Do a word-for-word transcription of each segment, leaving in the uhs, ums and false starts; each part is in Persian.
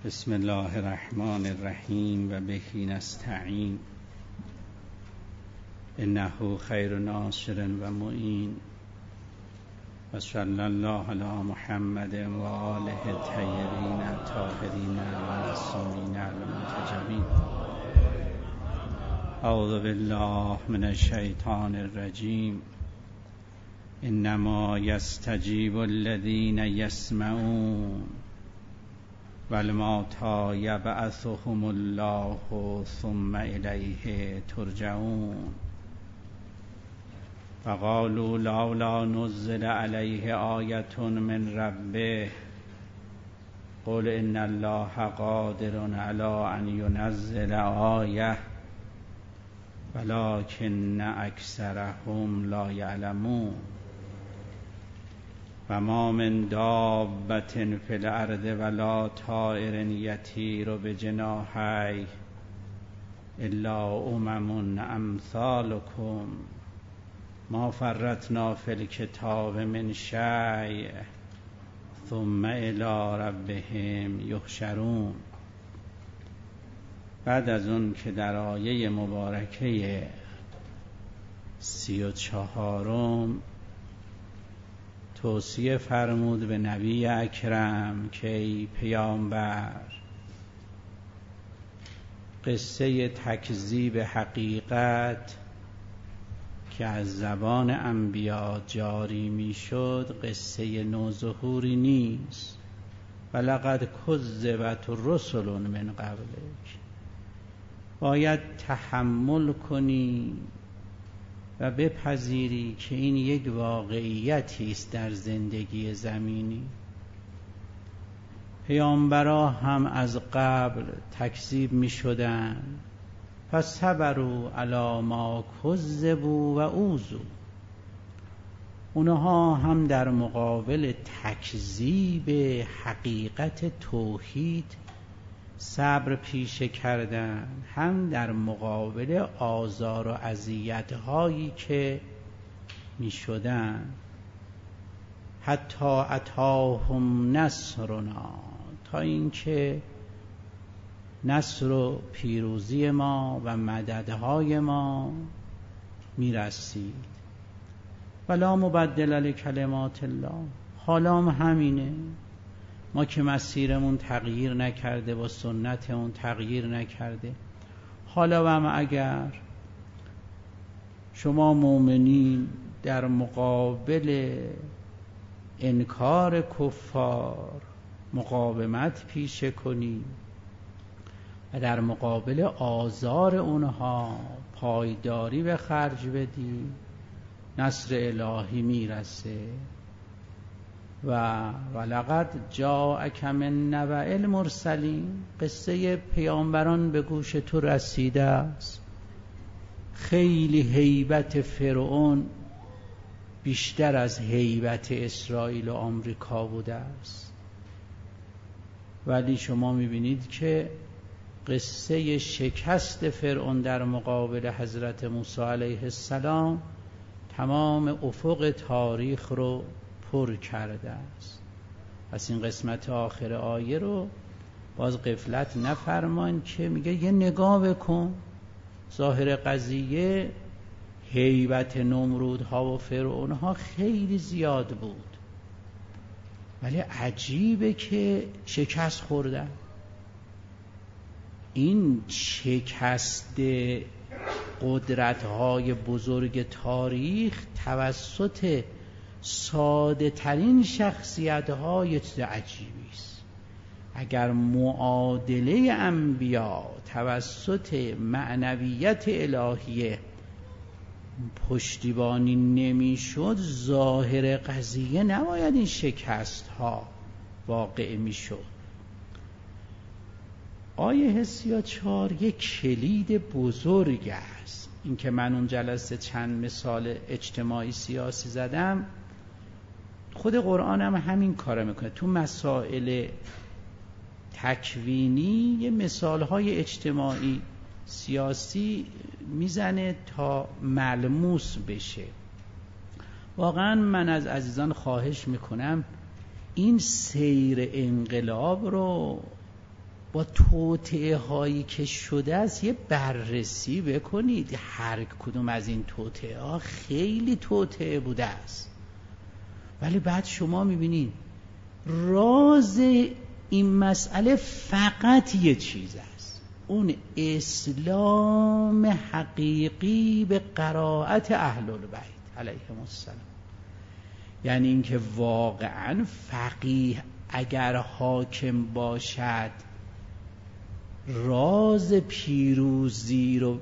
بسم الله الرحمن الرحیم و به نستعین انه خیر ناصر و معین و صلی الله علی محمد و آله الطیبین الطاهرین المعصومین المنتجبین. اعوذ بالله من الشیطان الرجیم. انما یستجیب الذین یسمعون والموتى یبعثهم الله ثم الیه ترجعون. فقالوا لولا نزل علیه آیة من ربه قل ان الله قادر علی ان ینزل آیة ولکن اکثرهم لا یعلمون. و ما من دابة فی الارض ولا طائر یطیر بجناحیه الا امم امثالکم ما فرطنا فی الکتاب من شیء ثم الی ربهم یحشرون. بعد از اون که در آیه مبارکه سی و چهارم توصیه فرمود به نبی اکرم که ای پیامبر قصه تکذیب حقیقت که از زبان انبیا جاری می شد قصه نوظهوری نیست. ولقد کذبت رسل من قبلک، باید تحمل کنی و بپذیری که این یک واقعیتی است در زندگی زمینی. پیامبرا هم از قبل تکذیب می شدن، پس صبروا علی ما کذبوا و اوذوا. اونها هم در مقابل تکذیب حقیقت توحید صبر پیشه کردن، هم در مقابل آزار و اذیت‌هایی که می شدن. حتی اتاهم نصرنا، تا اینکه نصر و پیروزی ما و مددهای ما می رسید. ولا مبدل لکلمات الله، حالا هم همینه. ما که مسیرمون تغییر نکرده و سنتمون تغییر نکرده، حالا هم اگر شما مؤمنین در مقابل انکار کفار مقاومت پیشه کنی و در مقابل آزار اونها پایداری به خرج بدی، نصر الهی میرسه. و ولقد جاءک من نبأ المرسلین، قصه پیامبران به گوش تو رسیده است. خیلی هیبت فرعون بیشتر از هیبت اسرائیل و آمریکا بوده است، ولی شما میبینید که قصه شکست فرعون در مقابل حضرت موسی علیه السلام تمام افق تاریخ رو پر کرده است. پس این قسمت آخر آیه رو باز غفلت نفرمان که میگه یه نگاه بکن. ظاهر قضیه هیبت نمرودها و فرعونها خیلی زیاد بود، ولی عجیبه که شکست خوردن. این شکست قدرت‌های بزرگ تاریخ توسط ساده ترین شخصیت ها یه چیز عجیبی است. اگر معادله انبیا توسط معنویت الهیه پشتیبانی نمی شد، ظاهر قضیه نباید این شکست ها واقع می شد. آیه سی و چهار یک کلید بزرگ است. این که من اون جلسه چند مثال اجتماعی سیاسی زدم، خود قرآن هم همین کار میکنه. تو مسائل تکوینی یه مثالهای اجتماعی سیاسی میزنه تا ملموس بشه. واقعا من از عزیزان خواهش میکنم این سیر انقلاب رو با توطئه هایی که شده است یه بررسی بکنید. هر کدوم از این توطئه ها خیلی توطئه بوده است، ولی بعد شما میبینید راز این مسئله فقط یه چیز است، اون اسلام حقیقی به قرائت اهل البیت علیهم السلام. یعنی اینکه واقعا فقیه اگر حاکم باشد راز پیروزی رو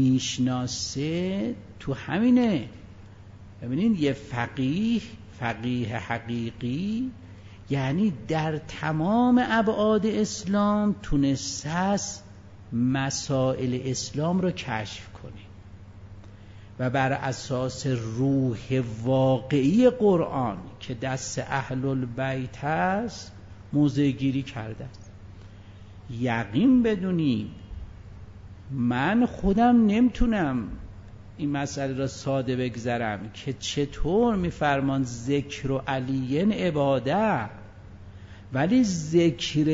میشناسه، تو همینه. ببینید یه فقیه فقیه حقیقی یعنی در تمام ابعاد اسلام تونسته است مسائل اسلام رو کشف کنه و بر اساس روح واقعی قرآن که دست اهل البیت است موضع گیری کرده است. یقین بدونید من خودم نمیتونم این مسئله را ساده بگذرم که چطور میفرمان ذکر و علیین عباده، ولی ذکر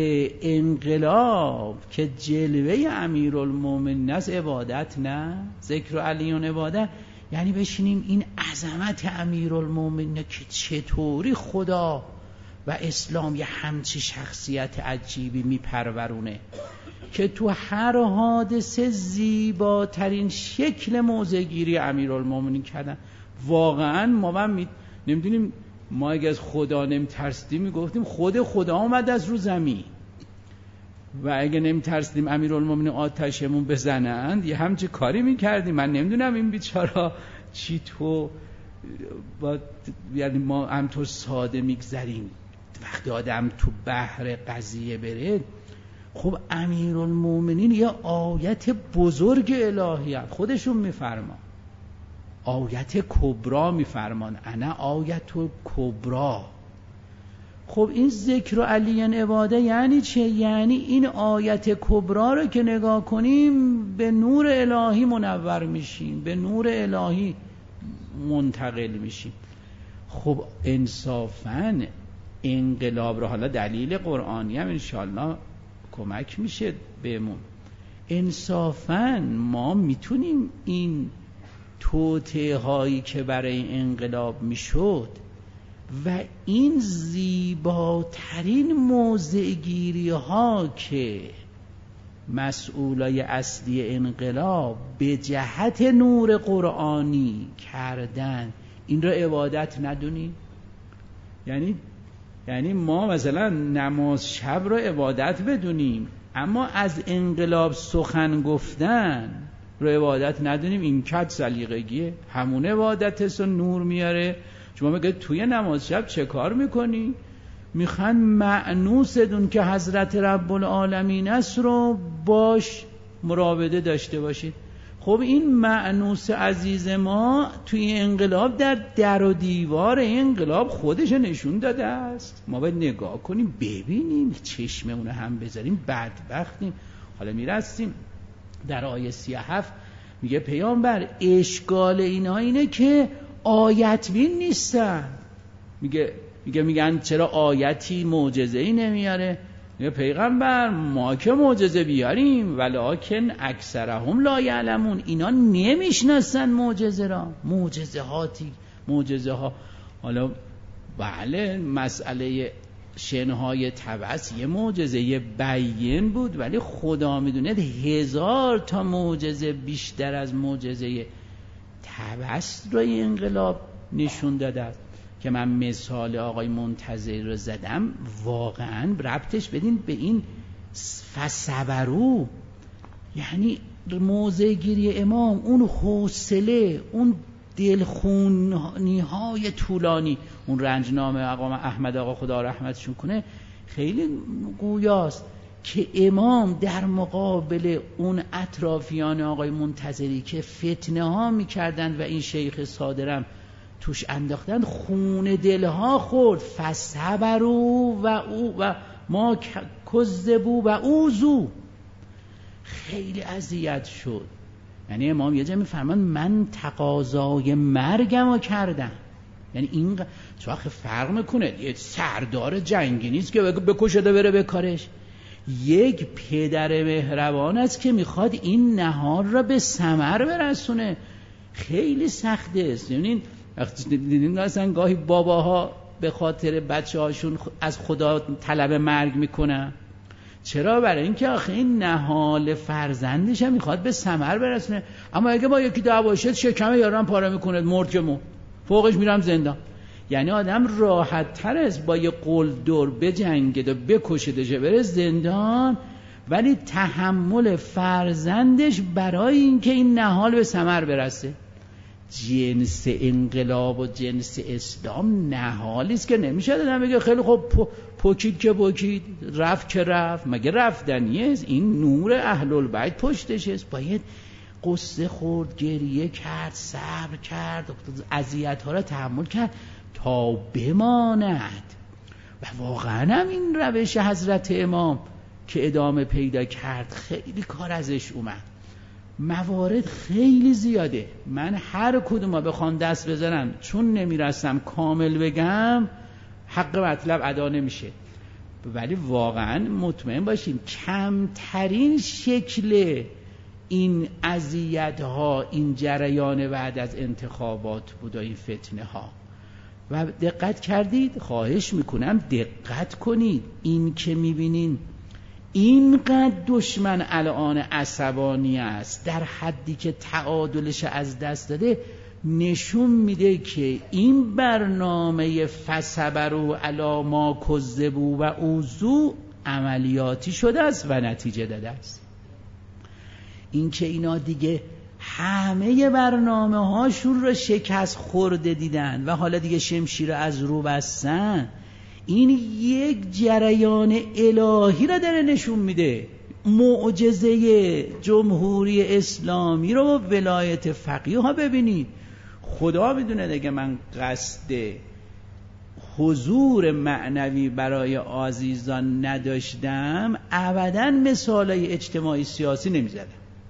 انقلاب که جلوه امیرالمومنین است عبادت نه؟ ذکر و علیین عباده یعنی بشینیم این عظمت امیرالمومنین که چطوری خدا و اسلام یه همچی شخصیت عجیبی میپرورونه که تو هر حادثه زیباترین شکل موضع‌گیری امیرالمومنین کردن. واقعا ما من نمیدونیم، ما اگه از خدا نمیترسیدیم میگفتیم خود خدا آمد از رو زمین، و اگه نمیترسیدیم امیرالمومنین آتشمون بزنند یه همچه کاری میکردیم. من نمیدونم این بیچارا چی تو با یعنی ما همطور ساده میگذریم. وقتی آدم تو بحر قضیه بره، خب امیرالمومنین یه آیت بزرگ الهی هست، خودشون میفرمان آیت کبرا میفرمان انا آیت کبرا. خب این ذکر و علیین عباده یعنی چه؟ یعنی این آیت کبرا رو که نگاه کنیم به نور الهی منور میشیم، به نور الهی منتقل میشیم. خب انصافاً انقلاب رو، حالا دلیل قرآنی هم انشاءالله کمک میشه بهمون، انصافاً ما میتونیم این توطئه هایی که برای انقلاب میشد و این زیباترین موضع گیری ها که مسئولای اصلی انقلاب به جهت نور قرآنی کردن، این را عبادت ندونیم؟ یعنی یعنی ما مثلا نماز شب رو عبادت بدونیم اما از انقلاب سخن گفتن رو عبادت ندونیم؟ این کج سلیقگیه. همون عبادت است و نور میاره. شما میگه توی نماز شب چه کار میکنی؟ میخوان مأنوس دون که حضرت رب العالمین است رو باش مراوده داشته باشید. خب این مأنوس عزیز ما توی انقلاب در در و دیوار انقلاب خودش نشون داده است. ما باید نگاه کنیم ببینیم، چشممون هم بذاریم، بدبختیم. حالا میرسیم در آیه سی و هفت میگه پیامبر اشکال اینا اینه که آیت بین نیستن. میگه میگه میگن چرا آیتی معجزه‌ای نمیاره؟ میگه پیغمبر ما که معجزه بیاریم ولکن اکثرهم لا یعلمون، اینا نمیشناسن معجزه را. معجزه هاتی معجزه ها حالا بله مسئله شنهای تبس یه معجزه بیان بود، ولی خدا میدونه هزار تا معجزه بیشتر از معجزه تبس را انقلاب نشون داده است که من مثال آقای منتظری رو زدم. واقعا ربطش بدین به این فصبرو، یعنی موضع گیری امام، اون حوصله، اون دلخونی های طولانی، اون رنجنامه آقا احمد آقا خدا رحمتشون کنه خیلی گویاست که امام در مقابل اون اطرافیان آقای منتظری که فتنه ها میکردند و این شیخ صادرم توش انداختن، خون دلها خورد. فصبرو و او و ما کذبو و اوزو، خیلی اذیت شد. یعنی امام یه جا میفرمان من تقاضای مرگمو کردم. یعنی این چه فرق میکنه؟ یه سردار جنگی نیست که بکشده بره به کارش. یک پدر مهربان است که میخواد این نهال را به ثمر برسونه. خیلی سخته است. یعنی دیدین اصلا گاهی باباها به خاطر بچه هاشون از خدا طلب مرگ میکنن. چرا؟ برای اینکه آخه این نهال فرزندش هم میخواد به ثمر برسونه. اما اگه با یکی دعوا شد شکم یارم پاره میکنه، مرد که مرد، فوقش میرم زندان. یعنی آدم راحت تر است با یه قول دور بجنگه و بکشدشه بره زندان، ولی تحمل فرزندش برای اینکه این نهال به ثمر برسه. جنس انقلاب و جنس اسلام نهالی است که نمیشه آدم بگه خیلی خوب پوکید که پوکید، رفت که رفت. مگه رفتنیه؟ این نور اهل البیت پشتش است. باید قصه خورد، گریه کرد، صبر کرد، اذیت ها را تحمل کرد تا بماند. و واقعا هم این روش حضرت امام که ادامه پیدا کرد خیلی کار ازش اومد. موارد خیلی زیاده، من هر کدوم رو بخوام دست بزنم چون نمیرسم کامل بگم حق مطلب ادا نمیشه. ولی واقعا مطمئن باشین کمترین شکل این اذیت ها این جریان بعد از انتخابات بود و این فتنه ها. و دقت کردید؟ خواهش میکنم دقت کنید. این که میبینین اینقدر دشمن الان عصبانی است در حدی که تعادلش از دست داده، نشون میده که این برنامه فصبروا علی ما کذبوا و اوذوا عملیاتی شده است و نتیجه داده است. این که اینا دیگه همه برنامه هاشون رو شکست خورده دیدن و حالا دیگه شمشیر از رو بستن، این یک جریان الهی را داره نشون میده. معجزه جمهوری اسلامی رو با ولایت فقیه ها ببینید. خدا میدونه دیگه من قصد حضور معنوی برای عزیزان نداشتم، ابداً مثالای اجتماعی سیاسی نمیزدم،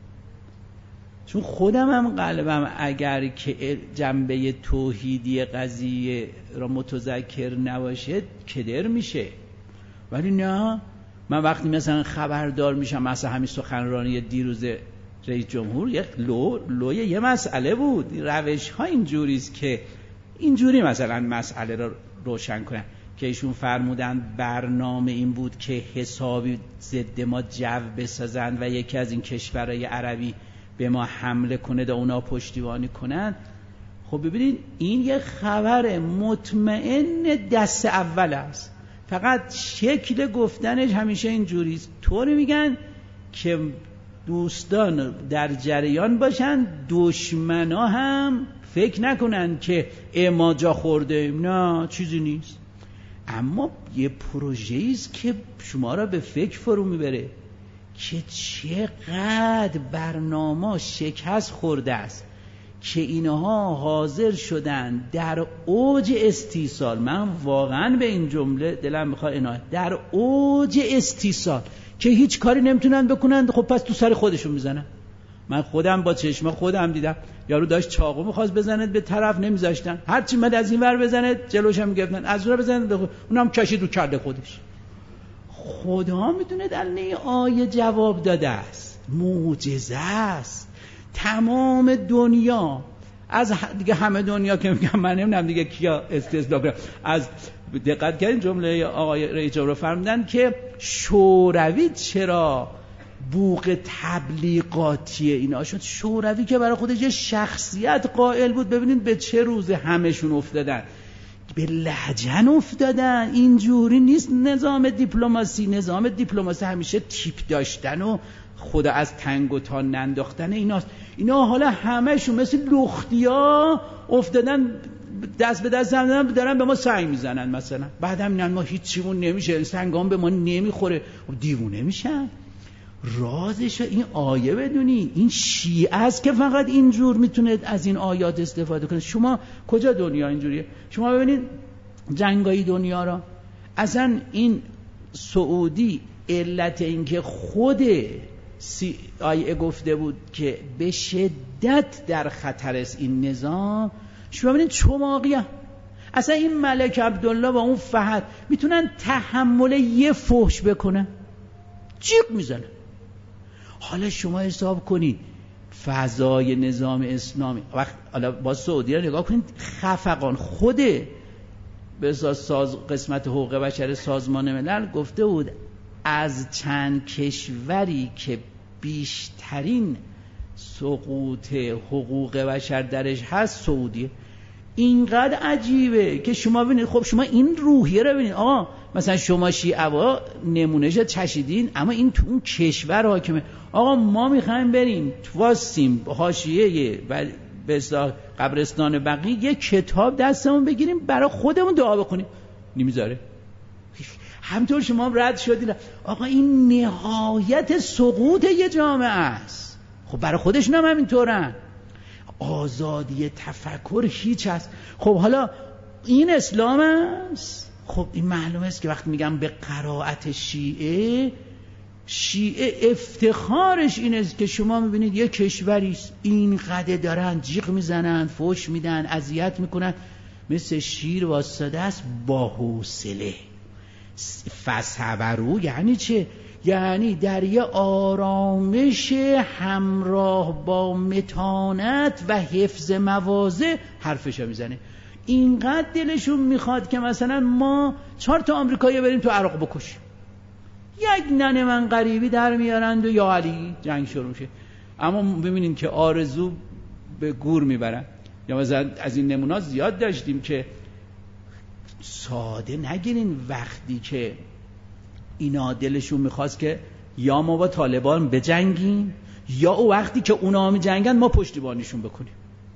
چون خودم هم قلبم اگر که جنبه توحیدی قضیه را متذکر نباشه کدر میشه. ولی نه، من وقتی مثلا خبردار میشم مثلا همین سخنرانی دیروز رئیس جمهور یک لو لوی یه مسئله بود، روش ها اینجوریست که اینجوری مثلا مسئله را روشن کنن که ایشون فرمودن برنامه این بود که حسابی ضد ما جو بسازن و یکی از این کشورهای عربی به ما حمله کنه و اونا پشتیبانی کنن. خب ببینید این یه خبر مطمئن دست اول است، فقط شکل گفتنش همیشه اینجوریست. طوری میگن که دوستان در جریان باشن، دشمنا هم فکر نکنن که ما جا خورده، نه چیزی نیست. اما یه پروژه‌ای است که شما را به فکر فرو میبره که چقدر برنامه شکست خورده است که اینها حاضر شدن در اوج استیصال. من واقعا به این جمله دلم میخواد عنایت، در اوج استیصال که هیچ کاری نمیتونن بکنن، خب پس تو سر خودشون میزنن. من خودم با چشم خودم دیدم یارو داشت چاقو میخواست بزنه به طرف، نمیذاشتن، هر چی مد از این ور بزنه جلوش هم میگفتن، از اون ور بزنه اونم کشید رو کرده خودش. خدا میدونه در این آیه جواب داده است، معجزه است. تمام دنیا از دیگه همه دنیا که میگم من نمیدونم دیگه کیا استثنا کنم، از دقت کردین جمله آقای رئیس جمهور فرمودن که شوروی چرا بوق تبلیغاتی اینا شد؟ شوروی که برای خودش یه شخصیت قائل بود، ببینید به چه روز همشون افتادن، به لهجن افتادن. اینجوری نیست نظام دیپلماسی. نظام دیپلماسی همیشه تیپ داشتن و خدا از تنگ و تان ننداختن ایناست. اینا حالا همشون مثل لختیا افتادن، دست به دست زدن، دارن به ما سنگ میزنن مثلا، بعد هم ما هیچ چیمون نمیشه، سنگام به ما نمیخوره، دیوونه میشن. رازش این آیه بدونی، این شیعه است که فقط اینجور میتونه از این آیات استفاده کنه. شما کجا دنیا اینجوریه؟ شما ببینید جنگای دنیا را، اصلا این سعودی علت این که خود سی آیه گفته بود که به شدت در خطر است این نظام، شما ببینید چماقیه. اصلا این ملک عبدالله و اون فهد میتونن تحمل یه فحش بکنن، جیغ میزنن. حالا شما حساب کنید فضای نظام اسلامی وقت حالا با سعودی رو نگاه کنید، خفقان خوده به ساز قسمت حقوق بشر سازمان ملل گفته بود از چند کشوری که بیشترین سقوط حقوق بشر درش هست سعودیه. اینقدر عجیبه که شما ببینید، خب شما این روحیه رو ببینید، آقا مثلا شما شیعه نمونهش چشیدین، اما این تو اون کشور حاکمه. آقا ما میخوایم بریم واسیم حاشیه و به اصطلاح قبرستان بقیع یه کتاب دستمون بگیریم برای خودمون دعا بکنیم، نمیذاره. همطور شما رد شدید. آقا این نهایت سقوط یه جامعه است. خب برای خودشون هم همینطورن. آزادی تفکر هیچ هست. خب حالا این اسلام است. خب این معلومه است که وقتی میگم به قرائت شیعه، شیعه افتخارش این است که شما میبینید یک کشوری اینقدر دارن جیغ میزنن، فوش میدن، اذیت میکنن، مثل شیر واسطه است با حوصله. فصبرو یعنی چه؟ یعنی در یه آرامش همراه با متانت و حفظ مواضع حرفشو میزنه. اینقدر دلشون میخواد که مثلا ما چهار تا آمریکایی بریم تو عراق بکشیم، یک ننه من غریبی در میارند و یا علی جنگ شروع میشه. اما ببینین که آرزو به گور میبرن. یا مثلا از این نمونه زیاد داشتیم که ساده نگیرین وقتی که اینا دلشون میخواست که یا ما با طالبان بجنگیم یا او وقتی که اونا میجنگن ما پشتیبانیشون بکنیم.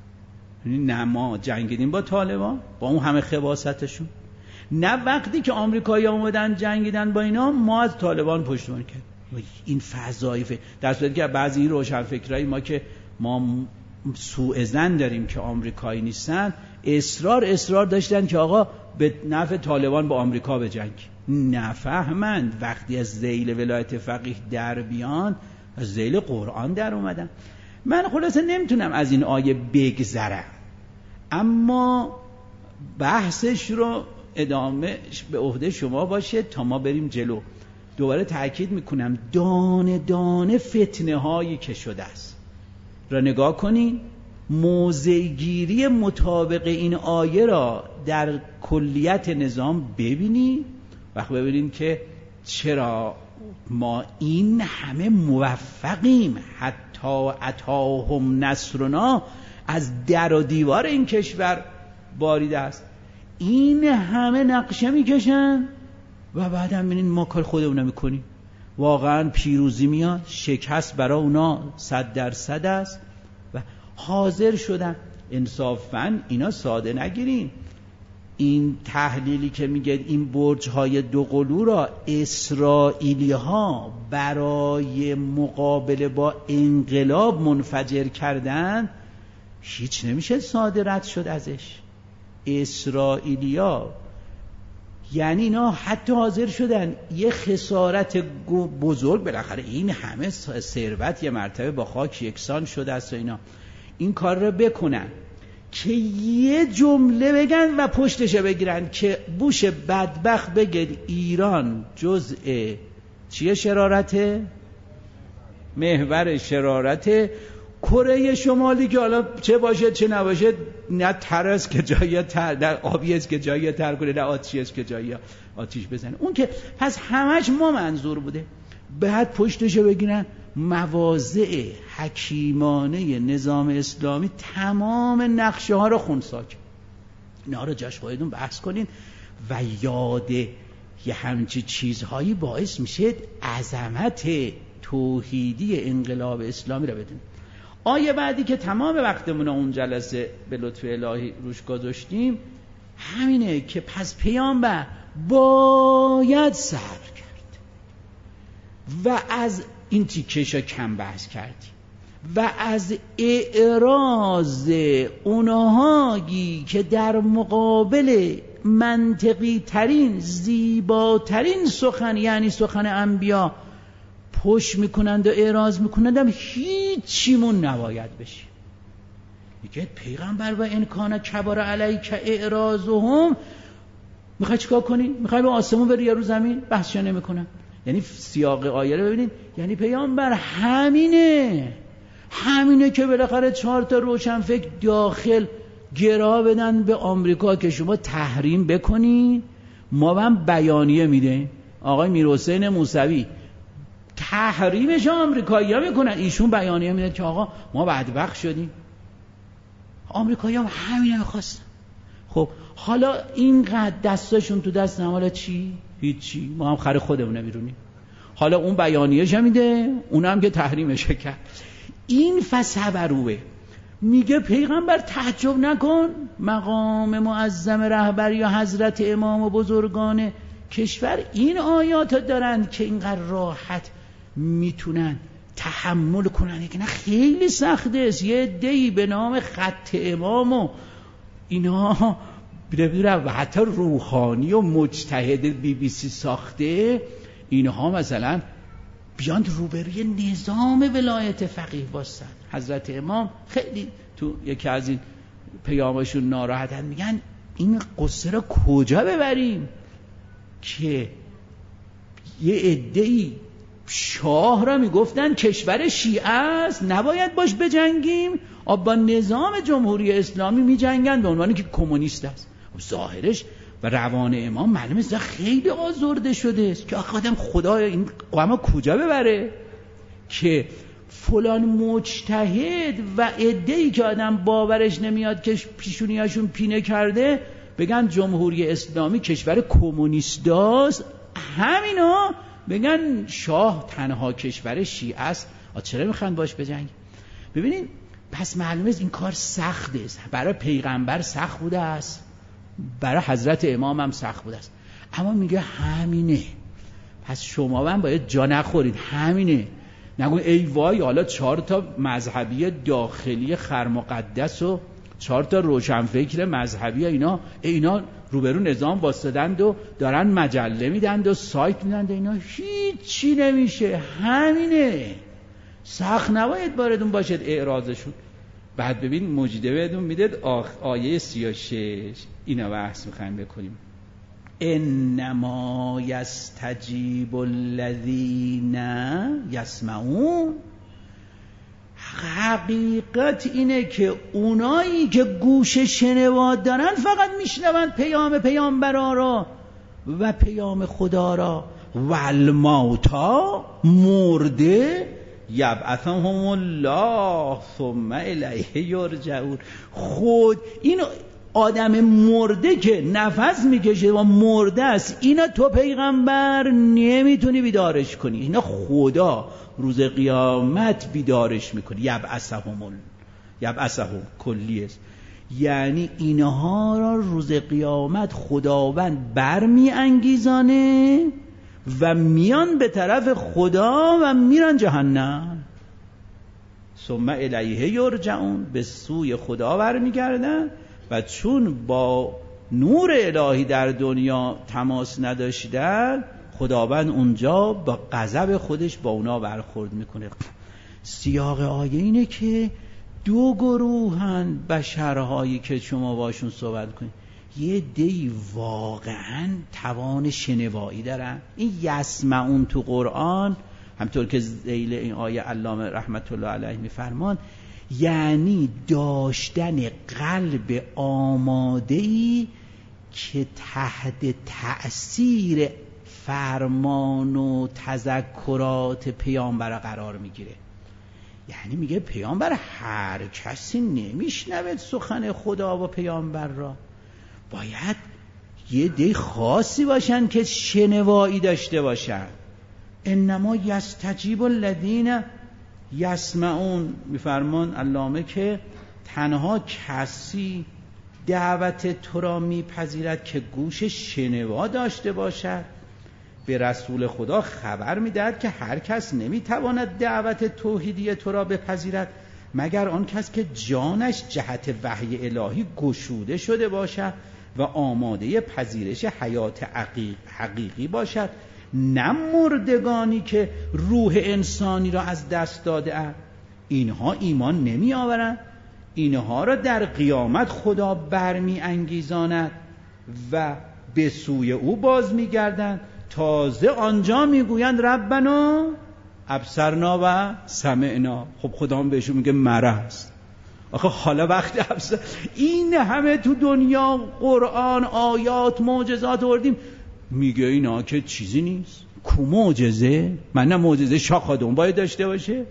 نه ما جنگیدیم با طالبان با اون همه خباثتشون، نه وقتی که آمریکایی اومدن جنگیدن با اینا ما از طالبان پشتیبانی کردیم. این فضایی ف... در صورتی که بعضی روشنفکرای ما که ما سوء ظن داریم که آمریکایی نیستن، اصرار اصرار داشتن که آقا به نفع طالبان با آمریکا بجنگ. نفهمند وقتی از ذیل ولایت فقیه در بیان از ذیل قرآن در اومدن. من خلاصه نمیتونم از این آیه بگذرم، اما بحثش رو ادامه به عهده شما باشه تا ما بریم جلو. دوباره تأکید میکنم دانه دانه فتنه هایی که شده است را نگاه کنین، موضع‌گیری مطابق این آیه را در کلیت نظام ببینید، وقت ببینید که چرا ما این همه موفقیم، حتی اتاهم نصرنا از در و دیوار این کشور باریده است. این همه نقشه میکشن و بعد هم ببینید ما کار خودمون میکنیم. واقعا پیروزی میاد، شکست برای اونا صد درصد است و حاضر شدن. انصافاً اینا ساده نگیرین. این تحلیلی که میگه این برج‌های دوقلو را اسرائیلی ها برای مقابله با انقلاب منفجر کردن، هیچ نمیشه ساده رد شد ازش. اسرائیلیا یعنی اینا حتی حاضر شدن یه خسارت بزرگ، بالاخره این همه ثروت یه مرتبه با خاک یکسان شده است و اینا این کار رو بکنن که یه جمله بگن و پشتش بگیرن که بوش بدبخت بگه ایران جزء چیه شرارته؟ محور شرارته. کره شمالی که حالا چه باشه چه نباشه، نه تر است که جایی تر، نه آبی است که جایی تر کنه، نه آتشی است که جایی آتیش بزنه. اون که پس همش ما منظور بوده. بعد پشتشو بگیرن مواضع حکیمانه نظام اسلامی تمام نقشه ها رو خونساک. اینا رو جاش خودتون بحث کنین و یاد یه همچی چیزهایی باعث میشه عظمت توحیدی انقلاب اسلامی رو بدونید. آیه بعدی که تمام وقتمون اون جلسه به لطف الهی روش گذاشتیم همینه که پس پیامبر باید صبر کرد و از این تیکشا کم بحث کردیم و از اعراض اونهایی که در مقابل منطقی ترین زیباترین سخن یعنی سخن انبیا پشت میکنند و اعراض میکنند هم هیچیمون نباید بشه. میگه پیغمبر و انکان کبار علیک اعراضهم، میخوای چیکار کنی؟ میخوای به آسمون بری یا رو زمین؟ بحثش نمیکنن. یعنی سیاق آیه رو ببینید، یعنی پیامبر همینه همینه که بالاخره چهار تا روشنفکر داخل گرا بدن به آمریکا که شما تحریم بکنی، ما هم بیانیه میده. آقای میرحسین موسوی تحریمش آمریکایی‌ها میکنن، ایشون بیانیه میده که آقا ما بدبخت شدیم. آمریکایی‌ها همینه میخواستن. خب حالا اینقدر دستاشون تو دست نمالا چی؟ هیچی، ما هم خر خودمونه بیرونیم. حالا اون بیانیه‌ش میده، اونم که تحریمش کرد. این فصبروه میگه پیغمبر تعجب نکن، مقام معظم رهبر یا حضرت امام و بزرگان کشور این آیات دارن که اینقدر راحت میتونن تحمل کنن، که نه خیلی سخته است. یه عده‌ای به نام خط امام و اینا و حتی روحانی و مجتهد بی بی سی ساخته، اینها مثلا بیان روبروی نظام ولایت فقیه باشن. حضرت امام خیلی تو یکی از این پیامشون ناراحتن، میگن این قصه رو کجا ببریم که یه عده‌ای شاه را میگفتن کشور شیعه است نباید باش بجنگیم، با نظام جمهوری اسلامی میجنگن به عنوانی که کمونیست است. ظاهرش و روان امام معلومه است خیلی آزرده شده است که آخه خدا این قوم کجا ببره که فلان مجتهد و عده‌ای که آدم باورش نمیاد که پیشونیاشون پینه کرده بگن جمهوری اسلامی کشور کمونیستاست، همینا بگن شاه تنها کشور شیعه است. چرا میخوان باش بجنگن؟ ببینید پس معلومه است این کار سخت است. برای پیغمبر سخت بوده است، برای حضرت امام هم سخت بوده است، اما میگه همینه. پس شما هم باید جا نخورید، همینه. نگو ای وای حالا چهار تا مذهبی داخلی خرمقدس و چهار تا روشنفکر مذهبی اینا اینا روبرو نظام واسطدند و دارن مجله میدند و سایت میدند، اینا هیچی نمیشه. همینه، سخت نباید باردون باشد اعراضشون. بعد ببین مجیده بهتون میده آیه سی و شش، اینا بحث میخوایم بکنیم. انما یستجیب الذین یسمعون. حقیقت اینه که اونایی که گوش شنوا دارن فقط میشنوند پیام پیامبرا را و پیام خدا را. و الموتا، مرده، یبعثهم الله ثم الیه یرجعون. خود این آدم مرده که نفس میکشه و مرده است، اینا تو پیغمبر نمیتونی بیدارش کنی، اینا خدا روز قیامت بیدارش میکنه. یبعثهم یبعثهم کلی است، یعنی اینها را روز قیامت خداوند برمی انگیزانه و میان به طرف خدا و میرن جهنم. ثم الیه یرجعون، به سوی خدا برمیگردن و چون با نور الهی در دنیا تماس نداشتن، خداوند اونجا با غضب خودش با اونا برخورد میکنه. سیاق آیه اینه که دو گروهن بشرهایی که شما باشون صحبت کنید. یه دی واقعا توان شنوایی دارن. این یسمعون تو قرآن همطور که ذیل این آیه علامه رحمت الله علیه میفرمان، یعنی داشتن قلب آماده‌ای که تحت تأثیر فرمان و تذکرات پیامبر قرار میگیره. یعنی میگه پیامبر هر کسی نمیشنوه سخن خدا و پیامبر را، باید یه دی خاصی باشن که شنوایی داشته باشن. انما یستجیب الذین یسمعون، میفرمان علامه که تنها کسی دعوت تو را میپذیرد که گوش شنوا داشته باشد. به رسول خدا خبر میدهد که هر کس نمیتواند دعوت توحیدی تو را بپذیرد مگر آن کس که جانش جهت وحی الهی گشوده شده باشد و آماده پذیرش حیات حقیقی باشد، نه مردگانی که روح انسانی را از دست داده اند. اینها ایمان نمی آورند، اینها را در قیامت خدا برمی انگیزاند و به سوی او باز می گردند تازه آنجا میگویند ربنا ابصرنا و سمعنا. خب خدا هم بهشون میگه مرض. آخه حالا وقتی ابصر این همه تو دنیا قرآن آیات معجزات آوردیم، میگه اینا که چیزی نیست. کو معجزه؟ من نه معجزه شاخ آدم باید داشته باشه.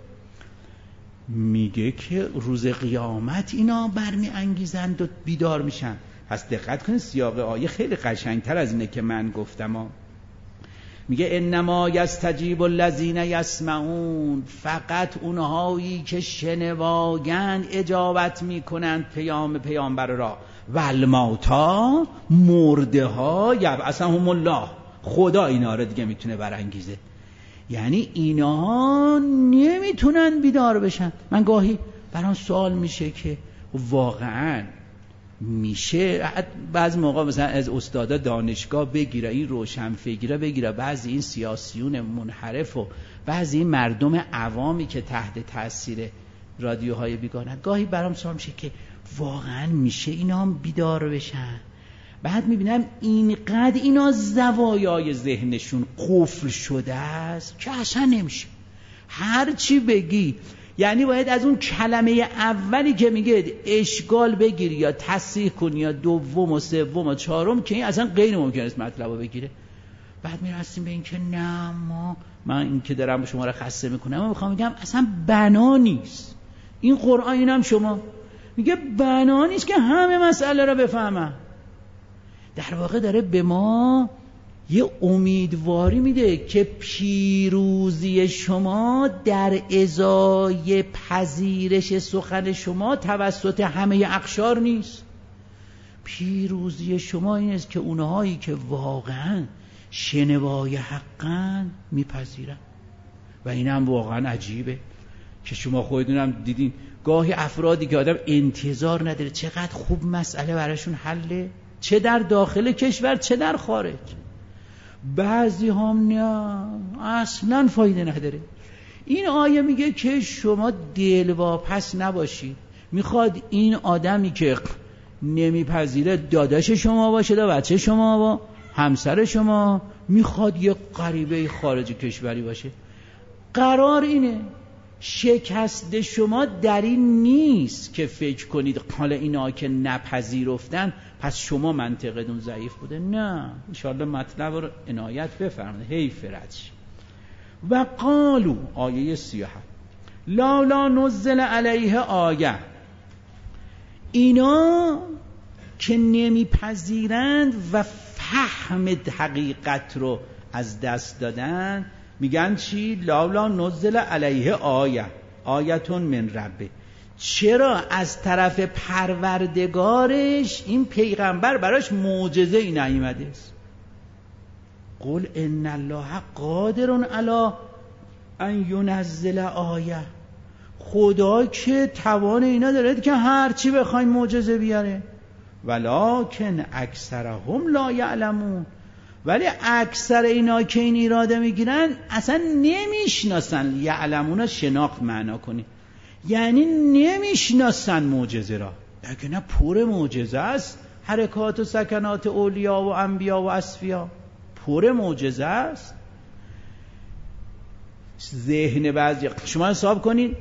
میگه که روز قیامت اینا برمی انگیزند و بیدار میشن. پس دقت کنید سیاق آیه خیلی قشنگتر از اینه که من گفتم ها. میگه انما یستجیب الذین یسمعون، فقط اونهایی که شنواگند اجابت میکنند پیام پیامبر را. والموتا، مرده ها، یبعثهم الله، خدا اینا رو دیگه میتونه برانگیزه. یعنی اینا نمیتونن بیدار بشن. من گاهی برام سوال میشه که واقعا میشه بعضی موقع مثلا از استادا دانشگاه بگیره، این روشنفکرا بگیره، بعضی این سیاسیون منحرف و بعضی این مردم عوامی که تحت تاثیر رادیوهای بیگانه، گاهی برام سوال میشه که واقعا میشه اینا هم بیدار بشن؟ بعد میبینم اینقدر اینا زوایای ذهنشون قفل شده است که اصلا نمیشه هر چی بگی. یعنی باید از اون کلمه اولی که میگه اشکال بگیری یا تصحیح کنی یا دوم و سوم و چهارم که این اصلا غیر ممکنه است مطلب رو بگیره. بعد میرسیم به این که نه ما من این که دارم شما رو خسته میکنم، من میخوام بگم اصلا بنا نیست این قرآن. اینم شما میگه بنا نیست که همه مسئله رو بفهمم. در واقع داره به ما یه امیدواری میده که پیروزی شما در ازای پذیرش سخن شما توسط همه اقشار نیست. پیروزی شما این است که اونهایی که واقعا شنوای حقن میپذیرن. و این هم واقعا عجیبه که شما خودتونم دیدین گاهی افرادی که آدم انتظار نداره چقدر خوب مسئله براشون حله، چه در داخل کشور چه در خارج. بعضی هم نه اصلا فایده نداره. این آیه میگه که شما دلواپس نباشید. میخواد این آدمی که نمیپذیره داداش شما باشه، دا بچه شما با همسر شما، میخواد یه غریبه خارج کشوری باشه. قرار اینه شکست شما در این نیست که فکر کنید حالا اینا که نپذیرفتن پس شما منطقتون ضعیف بوده. نه، انشاءالله مطلب رو عنایت بفرمایید. حیف رج. و قالو آیه سی و هفت لا لا نزل علیه آیه، اینا که نمیپذیرند و فهم حقیقت رو از دست دادن میگن چی؟ لا لا نزل علیه آیه آیتون من ربه. چرا از طرف پروردگارش این پیغمبر براش معجزه ای نیامده است؟ قل ان الله قادر علی ان ینزل آیه، خدا که توان اینا داره که هر چی بخواین معجزه بیاره. ولکن اکثرهم لا یعلمون، ولی اکثر اینا که این اراده میگیرن اصلا نمیشناسن. یعلمون شناخت معنا کنی، یعنی نمیشناسن معجزه را. اگه نه پر معجزه است، حرکات و سکنات اولیا و انبیا و اصفیا پر معجزه است. ذهن بعضی شما حساب کنید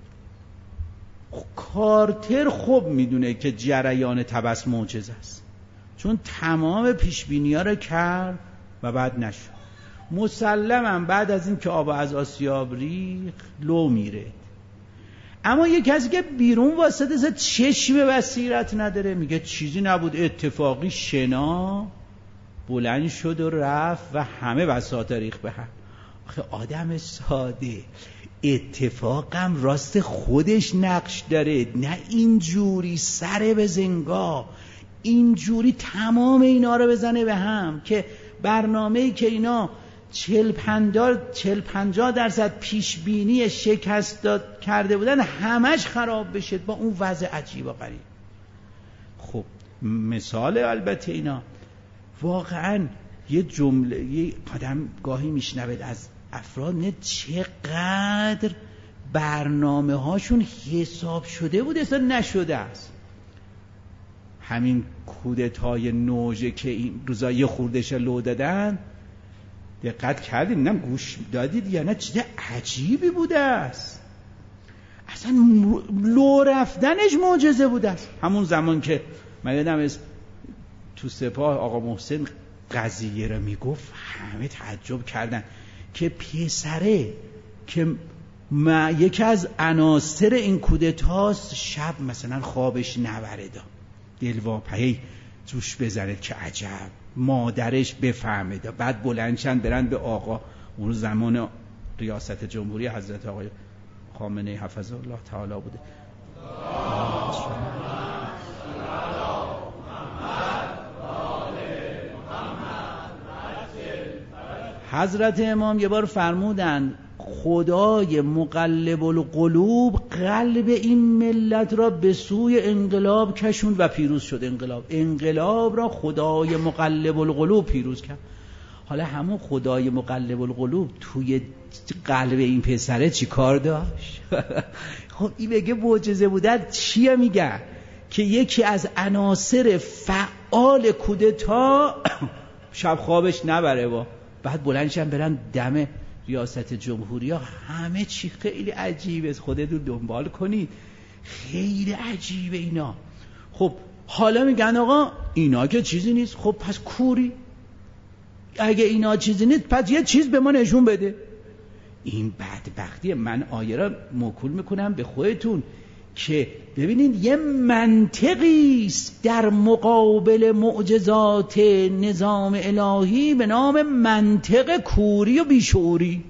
کارتر خوب میدونه که جریان تبس معجزه است، چون تمام پیشبینی ها رو کرد و بعد نشد. مسلماً بعد از این که آب از آسیاب ریخت لو میره. اما یه کسی که بیرون واسطه زد چشم بصیرت نداره میگه چیزی نبود، اتفاقی شنا بلند شد و رفت و همه بساط ریخت به هم. آخه آدم ساده اتفاقم راست خودش نقش داره، نه اینجوری سر به زنگا اینجوری تمام اینا رو بزنه به هم که برنامه‌ای که اینا چل پنجاه درصد پیش بینی شکست داد کرده بودن همش خراب بشه با اون وضع عجیب و غریب. خب مثال البته اینا واقعا یه جمله یه آدم گاهی میشنوید از افراد نه چقدر برنامه هاشون حساب شده بود اصلا نشده است. همین کودتای نوژه که این روزا یه خوردش لو دادن، دقت کردید؟ نه گوش دادید یا نه؟ چیز عجیبی بوده است. اصلا لو رفتنش معجزه بوده است. همون زمان که من یادم است تو سپاه آقا محسن قضیه رو میگفت همه تعجب کردن که پسره که ما یکی از عناصر این کودتاست شب مثلا خوابش نبرده، دلواپهی توش بزنه که عجب، مادرش بفهمه، بعد بلندشن برن به آقا. اون زمان ریاست جمهوری حضرت آقای خامنه‌ای حفظه الله تعالی بوده. حضرت امام یه بار فرمودن خدای مقلب القلوب قلب این ملت را به سوی انقلاب کشوند و پیروز شد. انقلاب انقلاب را خدای مقلب القلوب پیروز کرد. حالا همون خدای مقلب القلوب توی قلب این پسره چی کار داشت؟ خب این بگه معجزه بودن چیه؟ میگه که یکی از عناصر فعال کودتا شب خوابش نبره با بعد بلندشن برن دم ریاست جمهوری ها. همه چی خیلی عجیبه، خودتون دنبال کنید، خیلی عجیبه اینا. خب حالا میگن آقا اینا که چیزی نیست. خب پس کوری؟ اگه اینا چیزی نیست پس یه چیز به ما نشون بده. این بدبختیه. من آیه را موکول میکنم به خودتون که ببینید یه منطقی است در مقابل معجزات نظام الهی به نام منطق کوری و بیشعوری.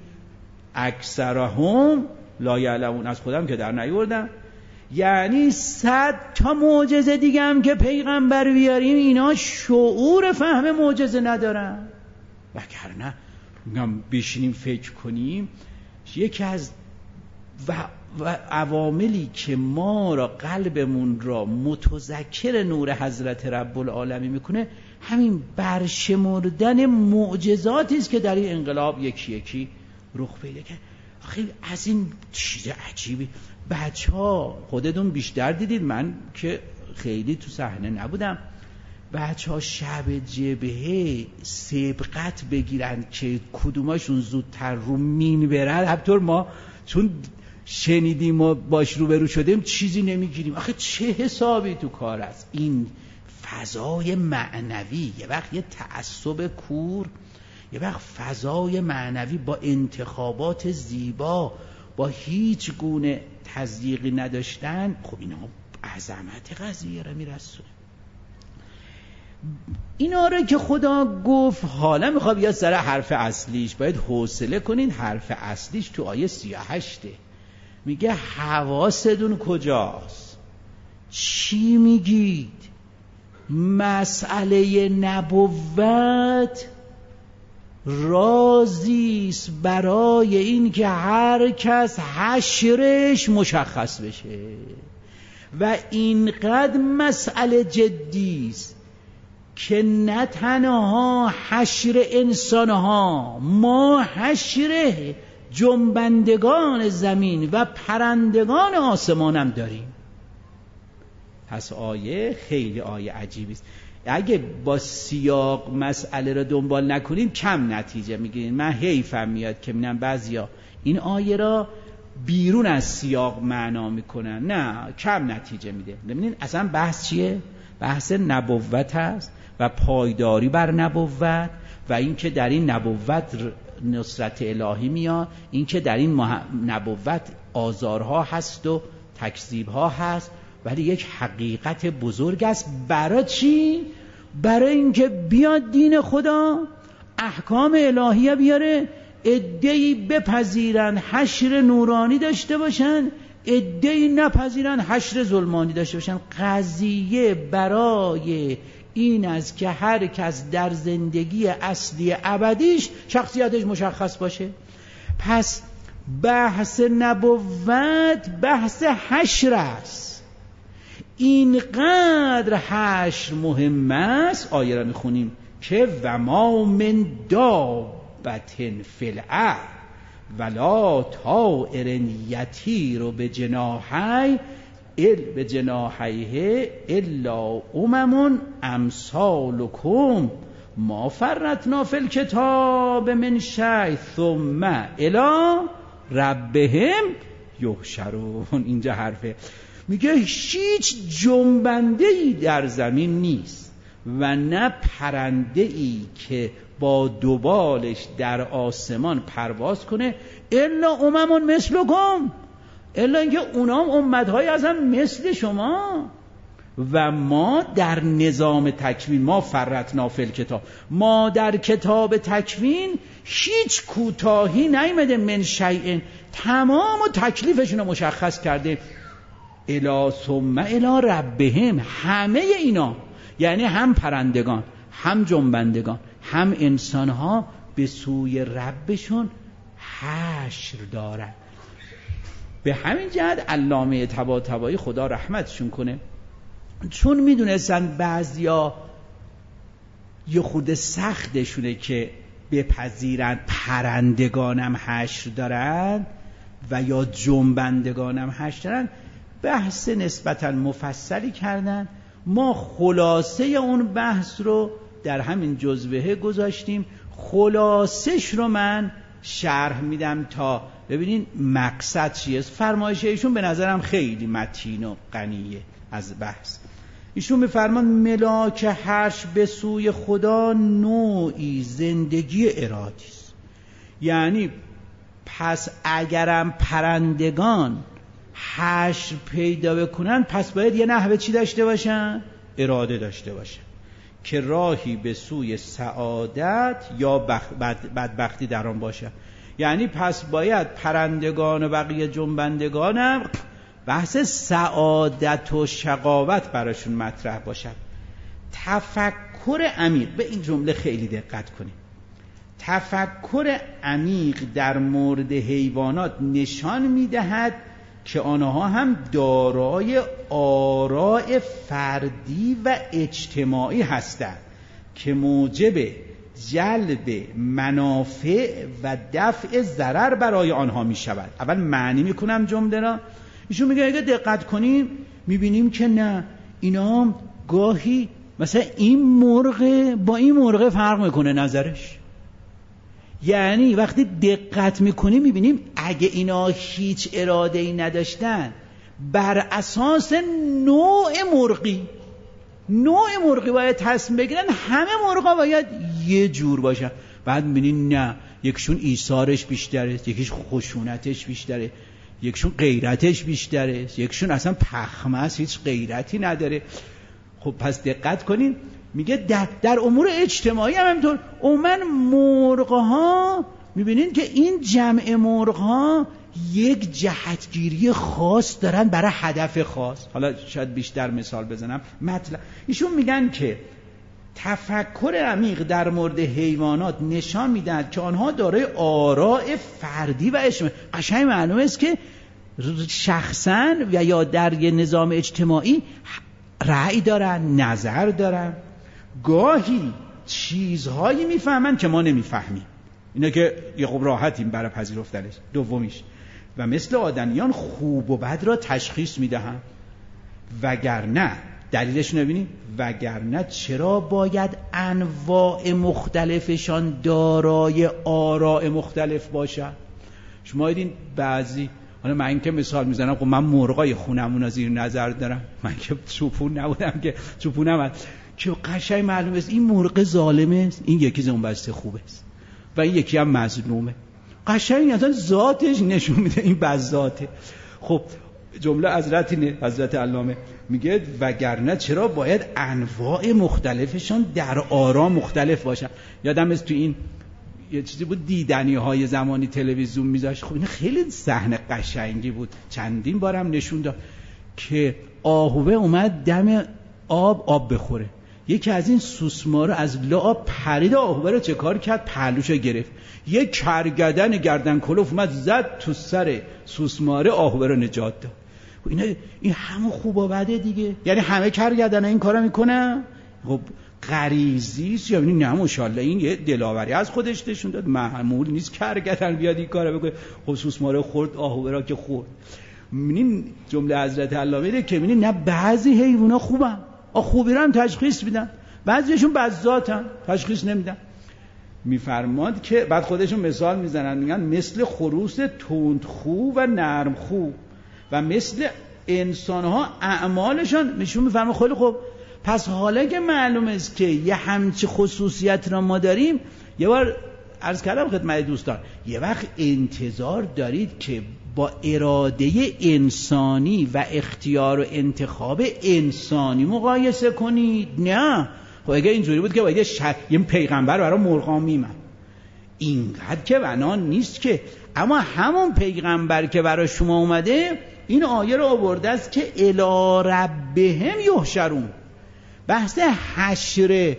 اکثرهم لا یعلمون، از خودم که در نیوردم، یعنی صد تا معجزه دیگه هم که پیغمبر بیاریم اینا شعور فهم معجزه ندارن. وگرنه میگم بشینیم فکر کنیم یکی از و و عواملی که ما را قلبمون را متذکر نور حضرت رب العالمین میکنه همین برشمردن معجزاتی است که در این انقلاب یکی یکی رخ پیدا کرد. خیلی از این چیز عجیبی. بچه‌ها خودتون بیشتر دیدید، من که خیلی تو صحنه نبودم. بچه‌ها شب جبهه سبقت بگیرن که کدوماشون زودتر رو مین برن، همطور ما چون شنیدیم و باش روبرو شدیم چیزی نمیگیریم. آخه چه حسابی تو کار است؟ این فضای معنوی یه وقت یه تعصب کور، یه وقت فضای معنوی با انتخابات زیبا، با هیچ گونه تضییقی نداشتن. خب اینا عظمت قضیه رو میرسونه. اینا رو که خدا گفت حالا میخواد یا سر حرف اصلیش، باید حوصله کنین. حرف اصلیش تو آیه سی و هشته میگه حواستون کجاست؟ چی میگید؟ مسئله نبوت رازیست برای این که هر کس حشرش مشخص بشه و اینقدر مسئله جدیست که نه تنها حشر انسانها، ما حشر جنبندگان زمین و پرندگان آسمان هم داریم. پس آیه خیلی آیه عجیبی است. اگه با سیاق مسئله رو دنبال نکنین کم نتیجه میگیرین. من حیفم میاد که میبینم بعضیا این آیه را بیرون از سیاق معنا میکنن، نه کم نتیجه میده. ببینین اصلا بحث چیه؟ بحث نبوت هست و پایداری بر نبوت و اینکه در این نبوت نصرت الهی میاد، اینکه در این نبوت آزارها هست و تکذیبها هست، ولی یک حقیقت بزرگ است. برای چی؟ برای اینکه بیاد دین خدا احکام الهیه بیاره، عده‌ای بپذیرن حشر نورانی داشته باشن، عده‌ای نپذیرن حشر ظلمانی داشته باشن. قضیه برای این است که هر کس در زندگی اصلی ابدیش شخصیتش مشخص باشه. پس بحث نبوت بحث حشر است. اینقدر حشر مهم است، آیه را میخونیم که و ما من دابة فی الارض ولا طائر یطیر بجناحیه به جناحیه الا امم امثالکم ما فرطنا فی الکتاب من شیء ثم الی ربهم یحشرون. اینجا حرفه، میگه هیچ جنبنده ای در زمین نیست و نه پرنده ای که با دوبالش در آسمان پرواز کنه الا امم مثلکم، الا اینکه اونام امتهای از هم مثل شما. و ما در نظام تکوین، ما فرطنا فی الکتاب، ما در کتاب تکوین هیچ کوتاهی نیامده، من شیء، تمام و تکلیفشون رو مشخص کرده. الی ثم الی ربهم، همه اینا یعنی هم پرندگان هم جنبندگان هم انسانها به سوی ربشون حشر دارن. به همین جهت علامه طباطبایی خدا رحمتشون کنه، چون میدونستن بعضیا یه خود سختشونه که بپذیرن پرندگانم حشر دارن و یا جنبندگانم حشر دارن، بحث نسبتاً مفصلی کردن. ما خلاصه اون بحث رو در همین جزوه گذاشتیم، خلاصش رو من شرح میدم تا ببینین مقصد چیه. فرمایش ایشون به نظرم خیلی متین و غنیه از بحث. ایشون میفرمان ملاک حشر به سوی خدا نوعی زندگی ارادی است. یعنی پس اگرم پرندگان حشر پیدا بکنن، پس باید یه نحوه چی داشته باشن؟ اراده داشته باشن که راهی به سوی سعادت یا بدبختی در آن باشه. یعنی پس باید پرندگان و بقیه جنبندگانم بحث سعادت و شقاوت براشون مطرح باشد. تفکر عمیق، به این جمله خیلی دقت کنید، تفکر عمیق در مورد حیوانات نشان میدهد که آنها هم دارای آراء فردی و اجتماعی هستند که موجب جلب منافع و دفع ضرر برای آنها می شود. اول معنی میکنم جمله را. ایشون میگه اگه دقت کنیم میبینیم که نه، اینا گاهی مثلا این مرغ با این مرغ فرق میکنه نظرش. یعنی وقتی دقت میکنیم میبینیم اگه اینا هیچ اراده ای نداشتن، بر اساس نوع مرغی نوع مرغی باید تصمیم بگیرن همه مرغا باید یه جور باشن. بعد میبینین نه، یکشون ایثارش بیشتره، یکیش خشونتش بیشتره، یکشون غیرتش بیشتره، یکشون اصلا پخمه است هیچ غیرتی نداره. خب پس دقت کنین، میگه در, در امور اجتماعی هم همینطور. عموما مرغ‌ها میبینین که این جمع مرغ‌ها یک جهتگیری خاص دارن برای هدف خاص. حالا شاید بیشتر مثال بزنم. مطلب ایشون میگن که تفکر عمیق در مورد حیوانات نشان میدهد که آنها دارای آراء فردی و اجتماعی. قشنگ معلومه است که شخصا و یا در یه نظام اجتماعی رأی دارن، نظر دارن، گاهی چیزهایی میفهمن که ما نمیفهمیم. اینا که یه خوب راحتیم برای پذیرفتنش. دومیش و مثل آدمیان خوب و بد را تشخیص میدهن، وگرنه دلیلش نبینیم، وگرنه چرا باید انواع مختلفشان دارای آراء مختلف باشن؟ شما دیدین بعضی، حالا من که مثال میزنم، خب من مرغای خونمون زیر نظر دارم، من که چوپون نبودم که چوپونم که قشنگ معلومه است این مرغ ظالمه است، این یکی زنبسته خوبه است و این یکی هم مظلومه. قشنگ اصلا ذاتش نشون میده این بذاته. خب جمله حضرت اینه، حضرت علامه میگه وگرنه چرا باید انواع مختلفشان در آرا مختلف باشن. یادم است تو این یه چیزی بود دیدنی های زمانی تلویزیون میذاشت، خب این خیلی صحنه قشنگی بود، چندین بارم نشون داد که آهوه اومد دم آب آب بخوره، یکی از این سوسمارا از لعاب پرید، آهوه رو چه کار کرد؟ پهلوشو گرفت، یک کرگدن گردن کلوف اومد زد تو سر سوسماره، آهوه رو نجات داد. اینا این همون خوب و بده دیگه، یعنی همه کرگدن این کارو میکنن. خب غریزی است، یعنی نه ماشاءالله این یه دلاوری از خودش نشون داد، معمول نیست کرگدن بیاد این کارو بکنه. خب سوسماره خورد، آهوه را که خورد. میبینین جمله حضرت علامه ده که میبینین نه بعضی حیونا خوبن، خوبی رو هم تشخیص میدن، بعضیشون بزاتن تشخیص نمیدن. میفرماد که بعد خودشون مثال میزنن، میگن مثل خروس تندخو و نرمخو و مثل انسانها اعمالشان. میشون میفرماد خیلی خوب، پس حالا که معلوم است که یه همچی خصوصیت را ما داریم، یه بار عرض کردم خدمت دوستان، یه وقت انتظار دارید که با اراده انسانی و اختیار و انتخاب انسانی مقایسه کنید؟ نه. خب اگه اینجوری بود که باید یه, شد... یه پیغمبر برای مرغان میمن، اینقدر که بنا نیست که. اما همون پیغمبر که برای شما اومده این آیه رو آورده است که الی ربهم یحشرون. بحث حشر